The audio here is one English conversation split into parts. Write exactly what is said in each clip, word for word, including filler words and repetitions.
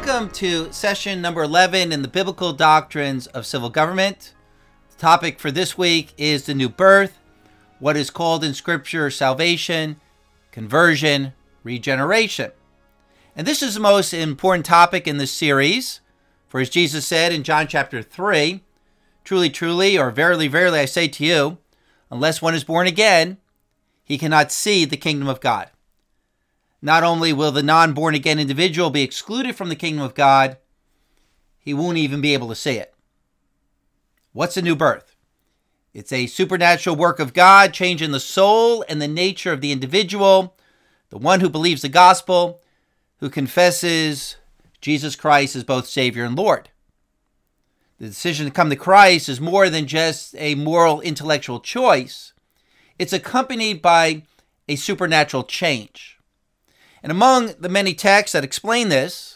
Welcome to session number eleven in the Biblical Doctrines of Civil Government. The topic for this week is the new birth, what is called in Scripture salvation, conversion, regeneration. And this is the most important topic in this series. For as Jesus said in John chapter three, truly, truly, or verily, verily, I say to you, unless one is born again, he cannot see the kingdom of God. Not only will the non-born again individual be excluded from the kingdom of God, he won't even be able to see it. What's a new birth? It's a supernatural work of God, changing the soul and the nature of the individual, the one who believes the gospel, who confesses Jesus Christ as both Savior and Lord. The decision to come to Christ is more than just a moral, intellectual choice. It's accompanied by a supernatural change. And among the many texts that explain this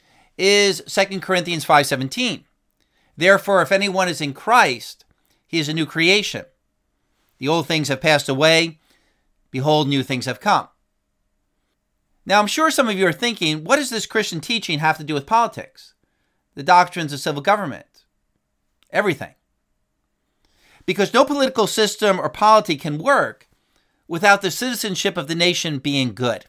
is Second Corinthians five seventeen. Therefore, if anyone is in Christ, he is a new creation. The old things have passed away. Behold, new things have come. Now, I'm sure some of you are thinking, what does this Christian teaching have to do with politics? The doctrines of civil government? Everything. Because no political system or polity can work without the citizenship of the nation being good.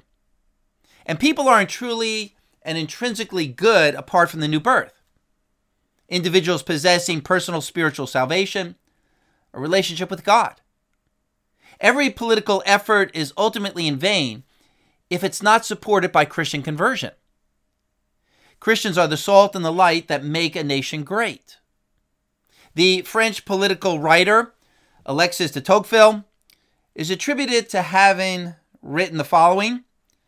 And people aren't truly and intrinsically good apart from the new birth. Individuals possessing personal spiritual salvation, a relationship with God. Every political effort is ultimately in vain if it's not supported by Christian conversion. Christians are the salt and the light that make a nation great. The French political writer Alexis de Tocqueville is attributed to having written the following.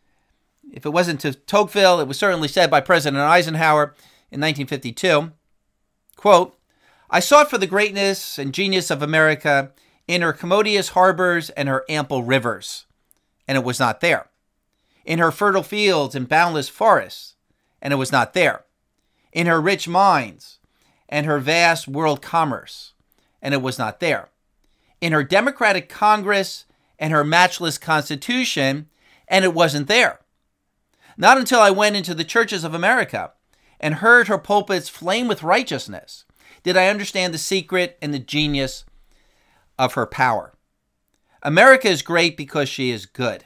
If it wasn't to Tocqueville, it was certainly said by President Eisenhower in nineteen fifty-two. Quote, I sought for the greatness and genius of America in her commodious harbors and her ample rivers, and it was not there. In her fertile fields and boundless forests, and it was not there. In her rich mines and her vast world commerce, and it was not there. In her democratic Congress and her matchless Constitution, and it wasn't there. Not until I went into the churches of America and heard her pulpits flame with righteousness did I understand the secret and the genius of her power. America is great because she is good.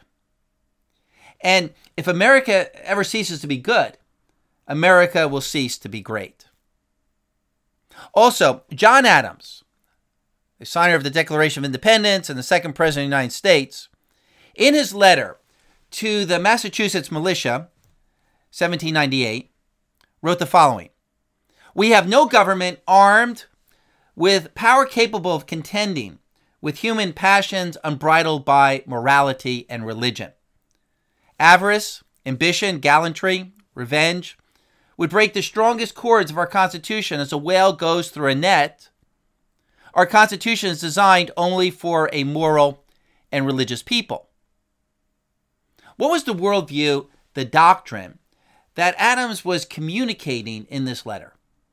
And if America ever ceases to be good, America will cease to be great. Also, John Adams, the signer of the Declaration of Independence and the second president of the United States, in his letter to the Massachusetts militia, seventeen ninety-eight, wrote the following. We have no government armed with power capable of contending with human passions unbridled by morality and religion. Avarice, ambition, gallantry, revenge would break the strongest cords of our Constitution as a whale goes through a net. Our Constitution is designed only for a moral and religious people. What was the worldview, the doctrine, that Adams was communicating in this letter?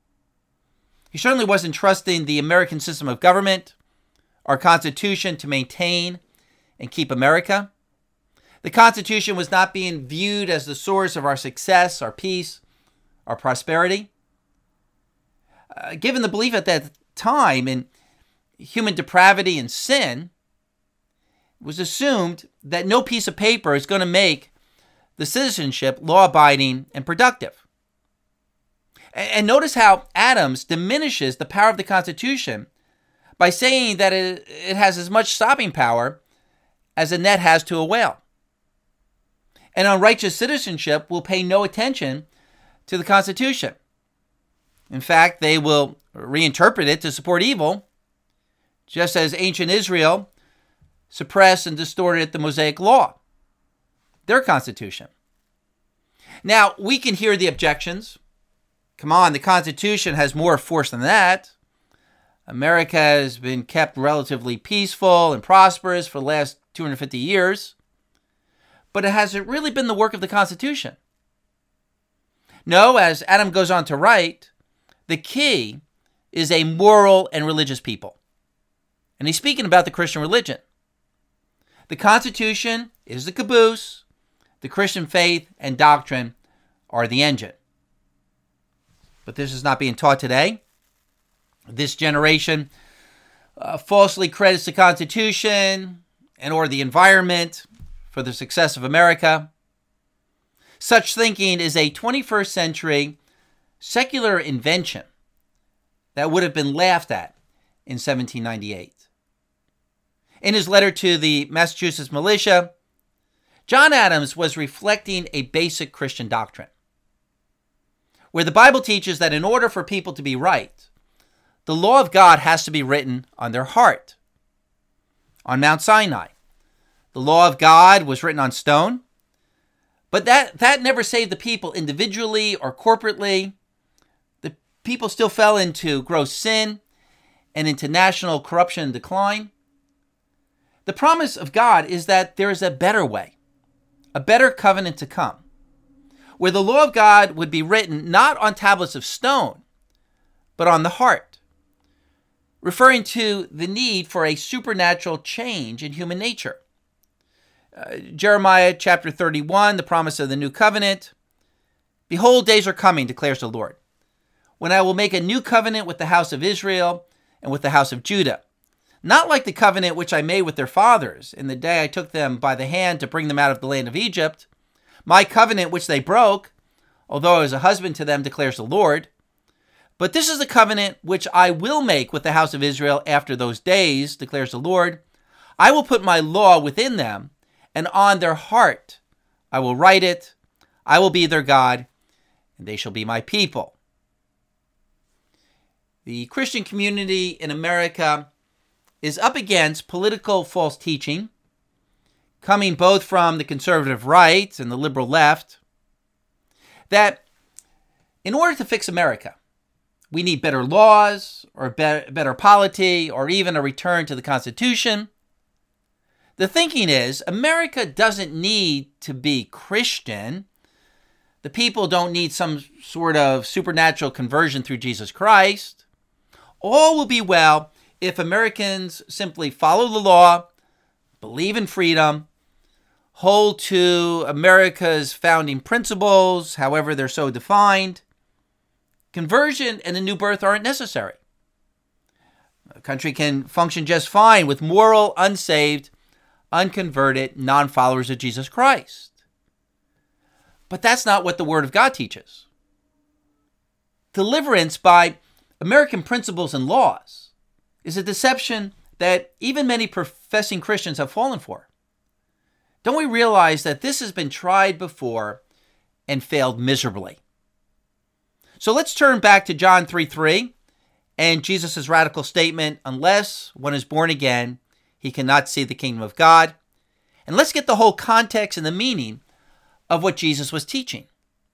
He certainly wasn't trusting the American system of government, our Constitution to maintain and keep America. The Constitution was not being viewed as the source of our success, our peace, our prosperity. Uh, given the belief at that time in human depravity and sin, it was assumed that no piece of paper is going to make the citizenship law-abiding and productive. And notice how Adams diminishes the power of the Constitution by saying that it, it has as much stopping power as a net has to a whale. And unrighteous citizenship will pay no attention to the Constitution. In fact, they will reinterpret it to support evil, just as ancient Israel suppressed and distorted the Mosaic Law, their Constitution. Now, we can hear the objections. Come on, the Constitution has more force than that. America has been kept relatively peaceful and prosperous for the last two hundred fifty years. But it hasn't really been the work of the Constitution. No, as Adam goes on to write, the key is a moral and religious people. And he's speaking about the Christian religion. The Constitution is the caboose. The Christian faith and doctrine are the engine. but this is not being taught today. This generation uh, falsely credits the Constitution and or the environment for the success of America. Such thinking is a twenty-first century secular invention that would have been laughed at in seventeen ninety-eight. In his letter to the Massachusetts militia, John Adams was reflecting a basic Christian doctrine, where the Bible teaches that in order for people to be right, the law of God has to be written on their heart. On Mount Sinai, the law of God was written on stone, but that, that never saved the people individually or corporately. The people still fell into gross sin and into national corruption and decline. The promise of God is that there is a better way, a better covenant to come, where the law of God would be written not on tablets of stone, but on the heart, referring to the need for a supernatural change in human nature. Uh, Jeremiah chapter thirty-one, the promise of the new covenant. Behold, days are coming, declares the Lord, when I will make a new covenant with the house of Israel and with the house of Judah, not like the covenant which I made with their fathers in the day I took them by the hand to bring them out of the land of Egypt, my covenant which they broke, although I was a husband to them, declares the Lord. But this is the covenant which I will make with the house of Israel after those days, declares the Lord. I will put my law within them, and on their heart I will write it. I will be their God, and they shall be my people. The Christian community in America is up against political false teaching, coming both from the conservative right and the liberal left, that in order to fix America, we need better laws or be- better polity or even a return to the Constitution. The thinking is America doesn't need to be Christian. The people don't need some sort of supernatural conversion through Jesus Christ. All will be well if Americans simply follow the law, believe in freedom, hold to America's founding principles, however they're so defined. Conversion and a new birth aren't necessary. A country can function just fine with moral, unsaved, unconverted, non-followers of Jesus Christ. But that's not what the Word of God teaches. Deliverance by American principles and laws is a deception that even many professing Christians have fallen for. Don't we realize that this has been tried before and failed miserably? So let's turn back to John three three and Jesus' radical statement, unless one is born again, he cannot see the kingdom of God. And let's get the whole context and the meaning of what Jesus was teaching.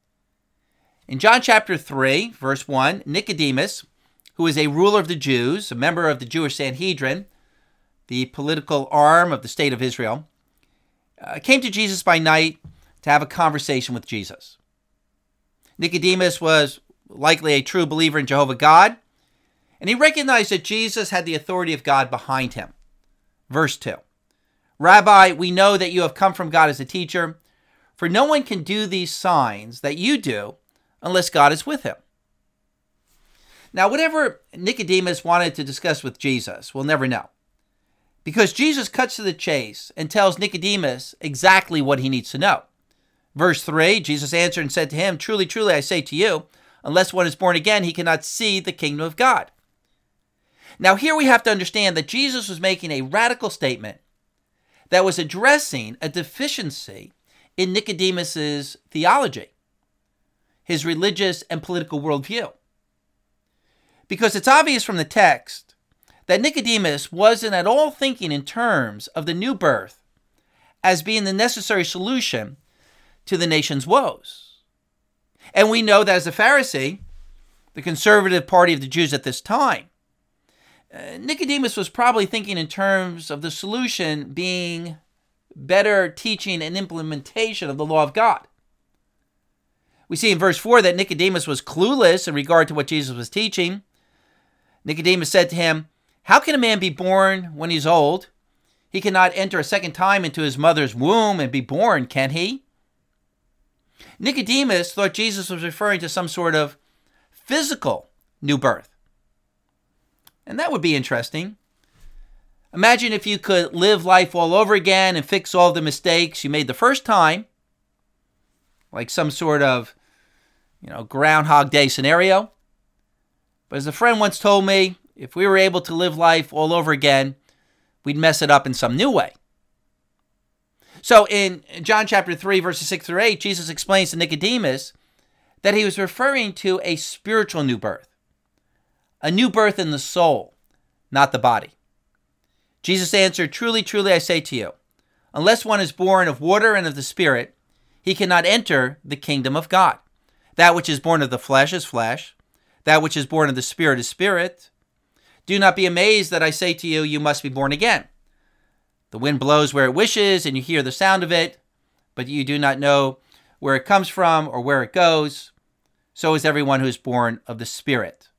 In John chapter three, verse one, Nicodemus, who is a ruler of the Jews, a member of the Jewish Sanhedrin, the political arm of the state of Israel, uh, came to Jesus by night to have a conversation with Jesus. Nicodemus was likely a true believer in Jehovah God, and he recognized that Jesus had the authority of God behind him. Verse two, Rabbi, we know that you have come from God as a teacher, for no one can do these signs that you do unless God is with him. Now, whatever Nicodemus wanted to discuss with Jesus, we'll never know, because Jesus cuts to the chase and tells Nicodemus exactly what he needs to know. Verse three, Jesus answered and said to him, Truly, truly, I say to you, unless one is born again, he cannot see the kingdom of God. Now, here we have to understand that Jesus was making a radical statement that was addressing a deficiency in Nicodemus's theology, his religious and political worldview. Because it's obvious from the text that Nicodemus wasn't at all thinking in terms of the new birth as being the necessary solution to the nation's woes. And we know that as a Pharisee, the conservative party of the Jews at this time, uh, Nicodemus was probably thinking in terms of the solution being better teaching and implementation of the law of God. We see in verse four that Nicodemus was clueless in regard to what Jesus was teaching. Nicodemus said to him, How can a man be born when he's old? He cannot enter a second time into his mother's womb and be born, can he? Nicodemus thought Jesus was referring to some sort of physical new birth. And that would be interesting. Imagine if you could live life all over again and fix all the mistakes you made the first time, like some sort of, you know, Groundhog Day scenario. But as a friend once told me, if we were able to live life all over again, we'd mess it up in some new way. So in John chapter three, verses six through eight, Jesus explains to Nicodemus that he was referring to a spiritual new birth, a new birth in the soul, not the body. Jesus answered, "Truly, truly, I say to you, unless one is born of water and of the Spirit, he cannot enter the kingdom of God. That which is born of the flesh is flesh. That which is born of the Spirit is spirit. Do not be amazed that I say to you, you must be born again. The wind blows where it wishes, and you hear the sound of it, but you do not know where it comes from or where it goes. So is everyone who is born of the Spirit."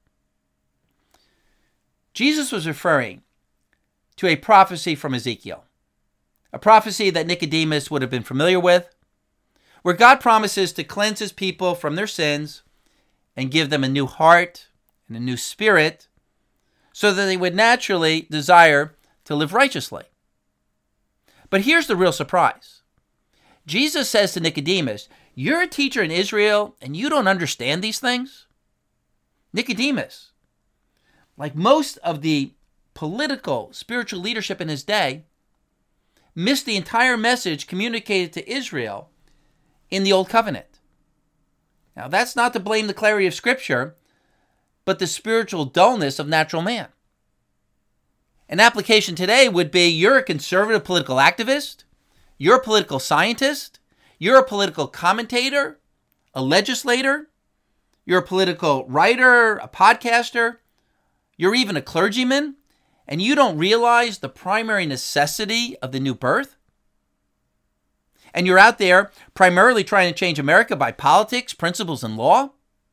Jesus was referring to a prophecy from Ezekiel, a prophecy that Nicodemus would have been familiar with, where God promises to cleanse his people from their sins and give them a new heart and a new spirit so that they would naturally desire to live righteously. But here's the real surprise. Jesus says to Nicodemus, "You're a teacher in Israel and you don't understand these things?" Nicodemus, like most of the political, spiritual leadership in his day, missed the entire message communicated to Israel in the Old Covenant. Now, that's not to blame the clarity of Scripture, but the spiritual dullness of natural man. An application today would be, you're a conservative political activist, you're a political scientist, you're a political commentator, a legislator, you're a political writer, a podcaster, you're even a clergyman, and you don't realize the primary necessity of the new birth? And you're out there primarily trying to change America by politics, principles, and law?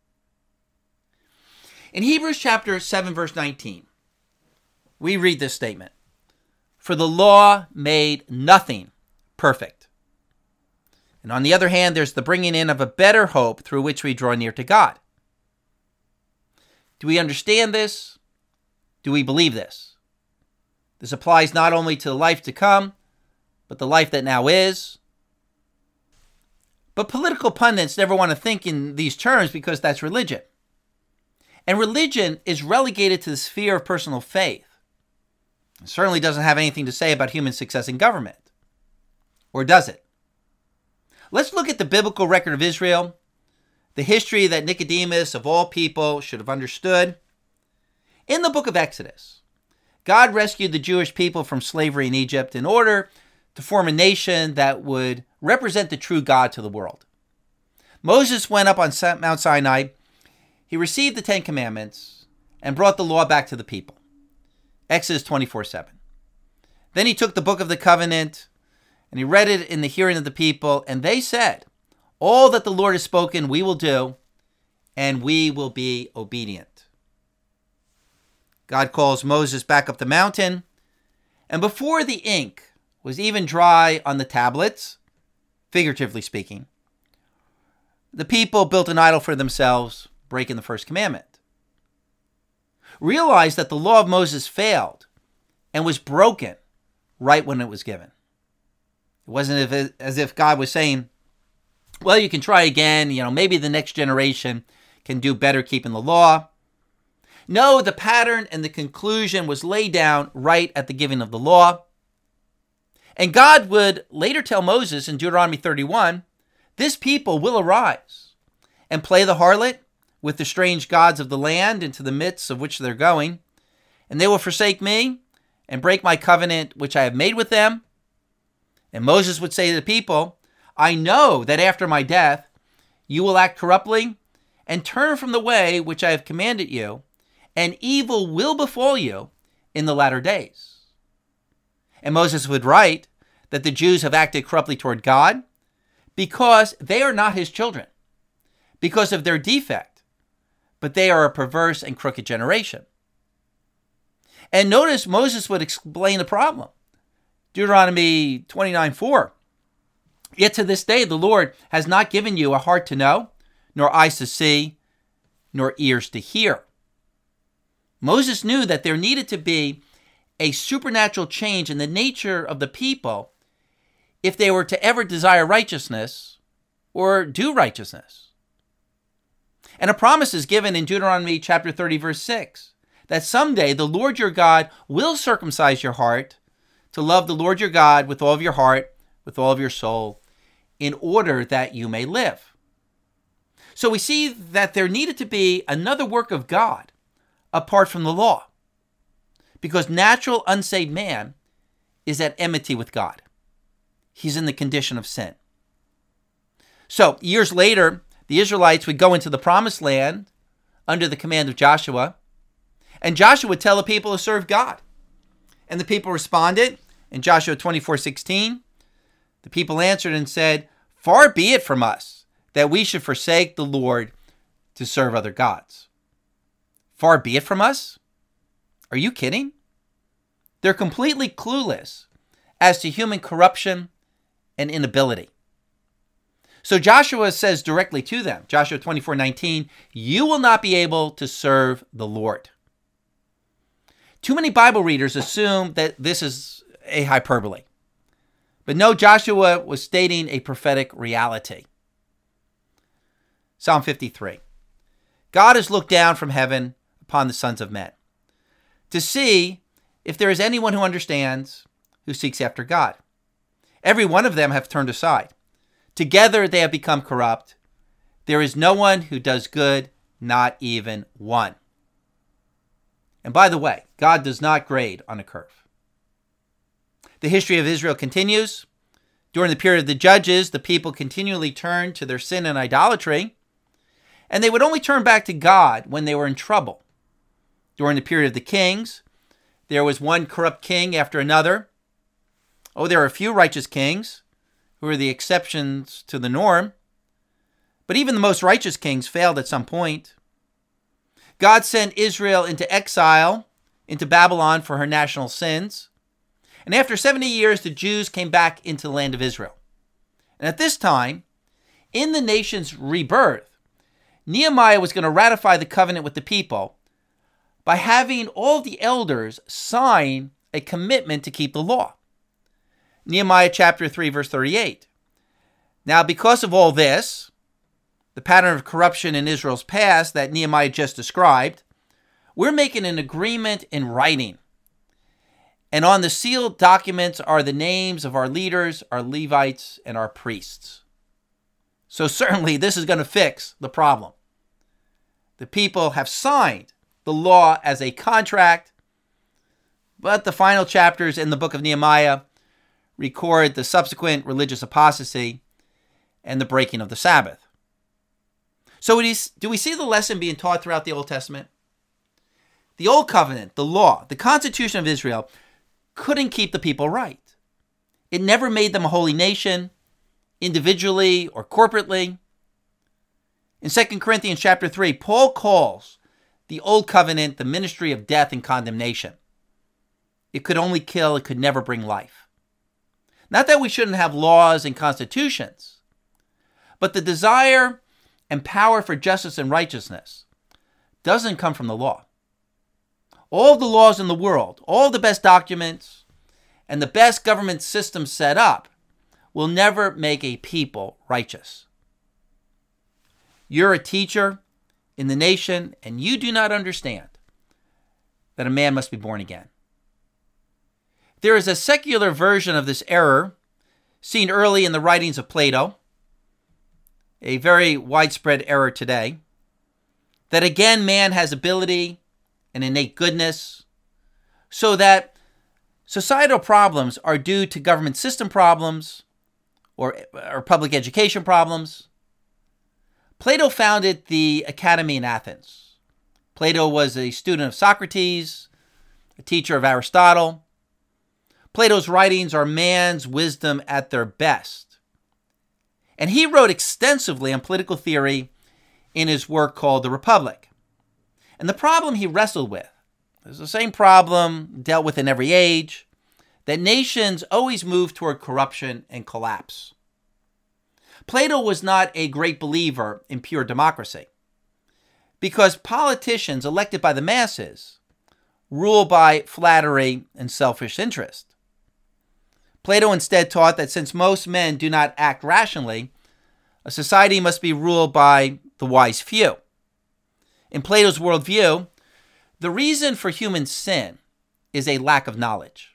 In Hebrews chapter seven, verse nineteen, we read this statement, "For the law made nothing perfect." And on the other hand, there's the bringing in of a better hope through which we draw near to God. Do we understand this? Do we believe this? This applies not only to the life to come, but the life that now is. But political pundits never want to think in these terms because that's religion. And religion is relegated to the sphere of personal faith. It certainly doesn't have anything to say about human success in government. Or does it? Let's look at the biblical record of Israel, the history that Nicodemus, of all people, should have understood. In the book of Exodus, God rescued the Jewish people from slavery in Egypt in order to form a nation that would represent the true God to the world. Moses went up on Mount Sinai. He received the Ten Commandments and brought the law back to the people. Exodus twenty-four seven. Then he took the book of the covenant and he read it in the hearing of the people, and they said, "All that the Lord has spoken we will do, and we will be obedient." God calls Moses back up the mountain, and before the ink was even dry on the tablets, figuratively speaking, the people built an idol for themselves, breaking the first commandment. Realize that the law of Moses failed and was broken right when it was given. It wasn't as if God was saying, well, you can try again, you know, maybe the next generation can do better keeping the law. No, the pattern and the conclusion was laid down right at the giving of the law. And God would later tell Moses in Deuteronomy thirty-one, "This people will arise and play the harlot with the strange gods of the land into the midst of which they're going, and they will forsake me and break my covenant which I have made with them." And Moses would say to the people, "I know that after my death you will act corruptly and turn from the way which I have commanded you, and evil will befall you in the latter days." And Moses would write that the Jews have acted corruptly toward God because they are not his children, because of their defect, but they are a perverse and crooked generation. And notice Moses would explain the problem. Deuteronomy twenty-nine four. "Yet to this day the Lord has not given you a heart to know, nor eyes to see, nor ears to hear. Moses knew that there needed to be a supernatural change in the nature of the people if they were to ever desire righteousness or do righteousness. And a promise is given in Deuteronomy chapter thirty, verse six, that someday the Lord your God will circumcise your heart to love the Lord your God with all of your heart, with all of your soul, in order that you may live. So we see that there needed to be another work of God apart from the law, because natural unsaved man is at enmity with God. He's in the condition of sin. So years later, the Israelites would go into the promised land under the command of Joshua, and Joshua would tell the people to serve God. And the people responded in Joshua twenty-four sixteen. The people answered and said, "Far be it from us that we should forsake the Lord to serve other gods." Far be it from us? Are you kidding? They're completely clueless as to human corruption and inability. So Joshua says directly to them, Joshua twenty-four nineteen, "You will not be able to serve the Lord." Too many Bible readers assume that this is a hyperbole. But no, Joshua was stating a prophetic reality. Psalm fifty-three. God has looked down from heaven upon the sons of men to see if there is anyone who understands, who seeks after God. Every one of them have turned aside. Together they have become corrupt. There is no one who does good, not even one. And by the way, God does not grade on a curve. The history of Israel continues. During the period of the judges, the people continually turned to their sin and idolatry, and they would only turn back to God when they were in trouble. During the period of the kings, there was one corrupt king after another. Oh, there are a few righteous kings who are the exceptions to the norm, but even the most righteous kings failed at some point. God sent Israel into exile, into Babylon for her national sins. And after seventy years, the Jews came back into the land of Israel. And at this time, in the nation's rebirth, Nehemiah was going to ratify the covenant with the people by having all the elders sign a commitment to keep the law. Nehemiah chapter three, verse thirty-eight. Now, because of all this, the pattern of corruption in Israel's past that Nehemiah just described, we're making an agreement in writing. And on the sealed documents are the names of our leaders, our Levites, and our priests. So certainly this is going to fix the problem. The people have signed the law as a contract, but the final chapters in the book of Nehemiah record the subsequent religious apostasy and the breaking of the Sabbath. So it is, do we see the lesson being taught throughout the Old Testament? The Old Covenant, the law, the Constitution of Israel couldn't keep the people right. It never made them a holy nation, individually or corporately. In Second Corinthians chapter three, Paul calls the Old Covenant the ministry of death and condemnation. It could only kill, it could never bring life. Not that we shouldn't have laws and constitutions, but the desire and power for justice and righteousness doesn't come from the law. All the laws in the world, all the best documents, and the best government system set up will never make a people righteous. You're a teacher in the nation, and you do not understand that a man must be born again. There is a secular version of this error seen early in the writings of Plato, a very widespread error today, that again man has ability and innate goodness, so that societal problems are due to government system problems or, or public education problems. Plato founded the Academy in Athens. Plato was a student of Socrates, a teacher of Aristotle. Plato's writings are man's wisdom at their best. And he wrote extensively on political theory in his work called The Republic. And the problem he wrestled with is the same problem dealt with in every age, that nations always move toward corruption and collapse. Plato was not a great believer in pure democracy. because politicians elected by the masses rule by flattery and selfish interest. Plato instead taught that since most men do not act rationally, a society must be ruled by the wise few. In Plato's worldview, the reason for human sin is a lack of knowledge.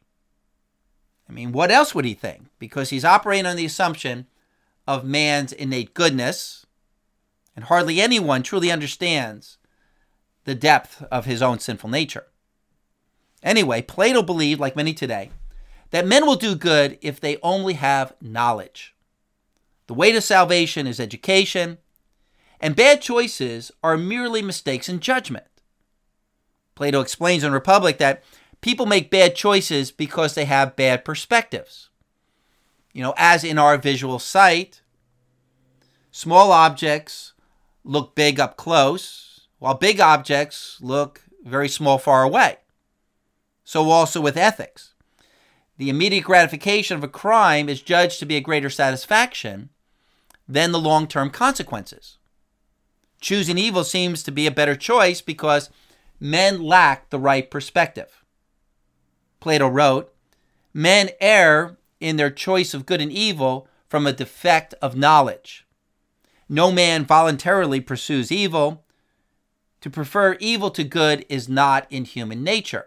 I mean, what else would he think? Because he's operating on the assumption of man's innate goodness, and hardly anyone truly understands the depth of his own sinful nature. Anyway, Plato believed, like many today, that men will do good if they only have knowledge. The way to salvation is education, and bad choices are merely mistakes in judgment. Plato explains in Republic that people make bad choices because they have bad perspectives. You know, as in our visual sight, small objects look big up close, while big objects look very small far away. So also with ethics. The immediate gratification of a crime is judged to be a greater satisfaction than the long-term consequences. Choosing evil seems to be a better choice because men lack the right perspective. Plato wrote, "Men err in their choice of good and evil from a defect of knowledge. No man voluntarily pursues evil. To prefer evil to good is not in human nature."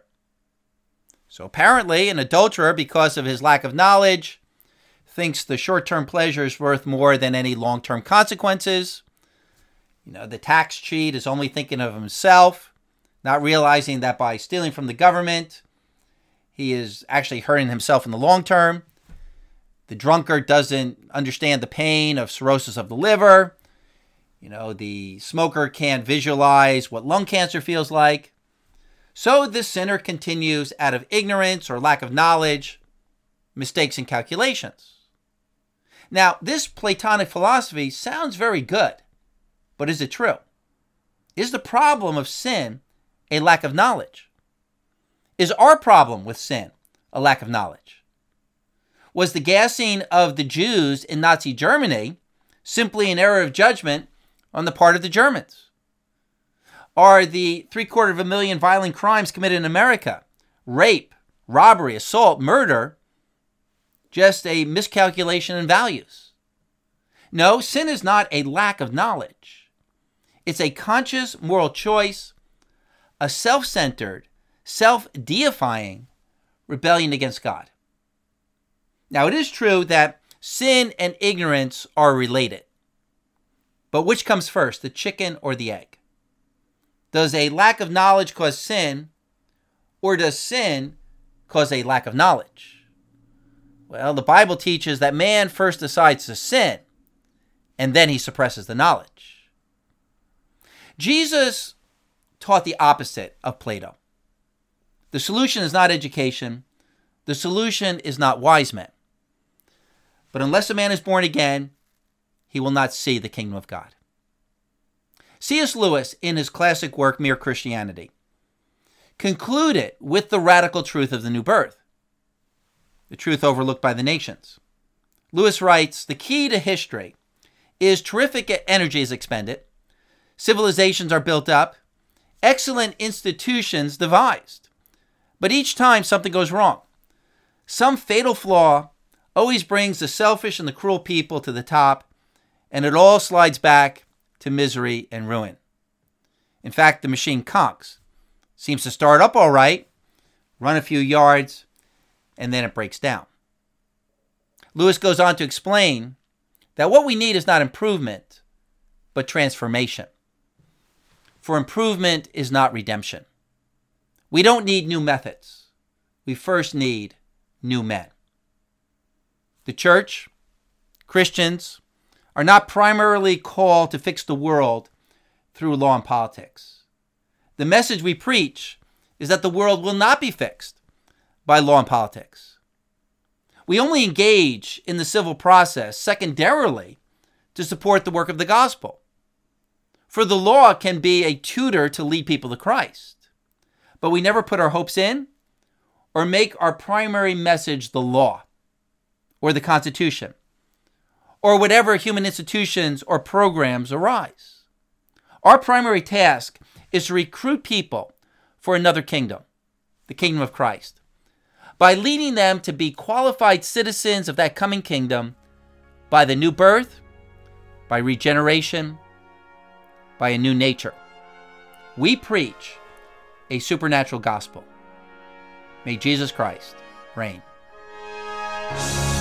So apparently, an adulterer, because of his lack of knowledge, thinks the short-term pleasure is worth more than any long-term consequences. You know, the tax cheat is only thinking of himself, not realizing that by stealing from the government, he is actually hurting himself in the long term. The drunkard doesn't understand the pain of cirrhosis of the liver. You know, the smoker can't visualize what lung cancer feels like. So the sinner continues out of ignorance or lack of knowledge, mistakes in calculations. Now, this Platonic philosophy sounds very good, but is it true? Is the problem of sin a lack of knowledge? Is our problem with sin a lack of knowledge? Was the gassing of the Jews in Nazi Germany simply an error of judgment on the part of the Germans? Are the three-quarter of a million violent crimes committed in America, rape, robbery, assault, murder, just a miscalculation in values? No, sin is not a lack of knowledge. It's a conscious moral choice, a self-centered, self-deifying rebellion against God. Now, it is true that sin and ignorance are related. But which comes first, the chicken or the egg? Does a lack of knowledge cause sin, or does sin cause a lack of knowledge? Well, the Bible teaches that man first decides to sin, and then he suppresses the knowledge. Jesus taught the opposite of Plato. The solution is not education. The solution is not wise men. But unless a man is born again, he will not see the kingdom of God. C S Lewis, in his classic work, Mere Christianity, concluded with the radical truth of the new birth, the truth overlooked by the nations. Lewis writes, "The key to history is terrific energy is expended, civilizations are built up, excellent institutions devised. But each time something goes wrong. Some fatal flaw always brings the selfish and the cruel people to the top, and it all slides back to misery and ruin. In fact, the machine conks. Seems to start up all right, run a few yards, and then it breaks down." Lewis goes on to explain that what we need is not improvement, but transformation. For improvement is not redemption. We don't need new methods. We first need new men. The church, Christians, are not primarily called to fix the world through law and politics. The message we preach is that the world will not be fixed by law and politics. We only engage in the civil process secondarily to support the work of the gospel. For the law can be a tutor to lead people to Christ, but we never put our hopes in or make our primary message the law or the Constitution, or whatever human institutions or programs arise. Our primary task is to recruit people for another kingdom, the kingdom of Christ, by leading them to be qualified citizens of that coming kingdom by the new birth, by regeneration, by a new nature. We preach a supernatural gospel. May Jesus Christ reign.